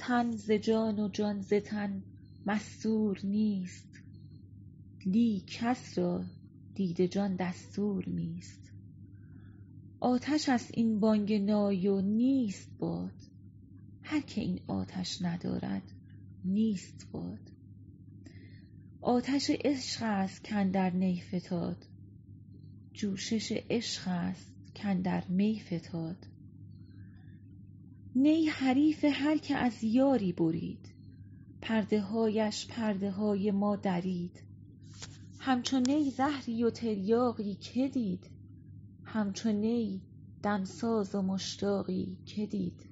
تن ز جان و جان ز تن مستور نیست، لیک کس را دید جان دستور نیست. آتش است این بانگ نای و نیست باد، هر که این آتش ندارد نیست باد. آتش عشق است کاندر نی فتاد، جوشش عشق است کاندر می فتاد. نی حریف هر که از یاری برید، پرده هایش پرده های ما درید. همچو نی زهری و تریاقی که دید، همچو نی دمساز و مشتاقی که دید.